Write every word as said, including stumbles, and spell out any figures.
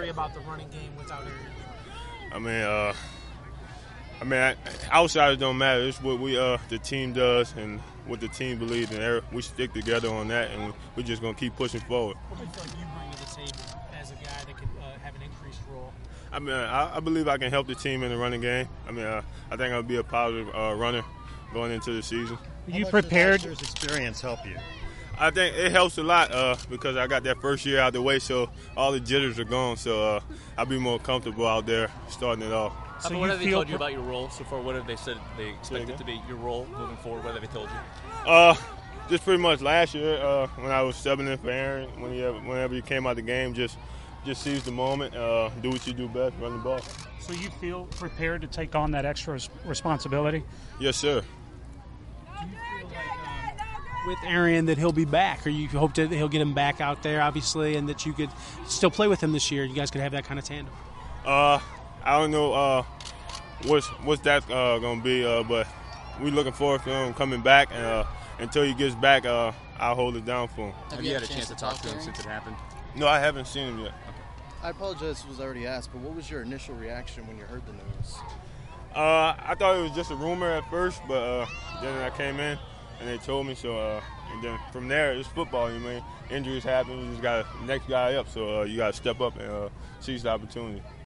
worry about the running game without Arian? I mean, uh, I mean, I, outsiders don't matter. It's what we, uh, the team does, and what the team believes in. We stick together on that, and we're just gonna keep pushing forward. What do you feel like you bring to the table as a guy that could uh, have an increased role? I mean, I, I believe I can help the team in the running game. I mean, uh, I think I'll be a positive uh, runner going into the season. Are you prepared? How much does last year's experience help you? I think it helps a lot uh, because I got that first year out of the way, so all the jitters are gone. So uh, I'll be more comfortable out there starting it off. So I mean, what have they told you about your role so far? What have they said they expect it to be your role moving forward? What have they told you? Uh, just pretty much last year uh, when I was subbing in for Aaron, when he, whenever you came out the game, just just seize the moment, uh, do what you do best, run the ball. So you feel prepared to take on that extra responsibility? Yes, sir. Do you feel like um, with Arian that he'll be back, or you hope that he'll get him back out there, obviously, and that you could still play with him this year? You guys could have that kind of tandem. Uh, I don't know uh, what's what's that uh, gonna be, uh, but we're looking forward to him coming back, and uh, until he gets back, uh, I'll hold it down for him. Have, have you had a chance to talk to him since it happened? No, I haven't seen him yet. I apologize if it was already asked, but what was your initial reaction when you heard the news? Uh, I thought it was just a rumor at first, but uh, then I came in and they told me. So, uh, and then from there, it's football. You mean injuries happen, you just got to next guy up. So uh, you got to step up and uh, seize the opportunity.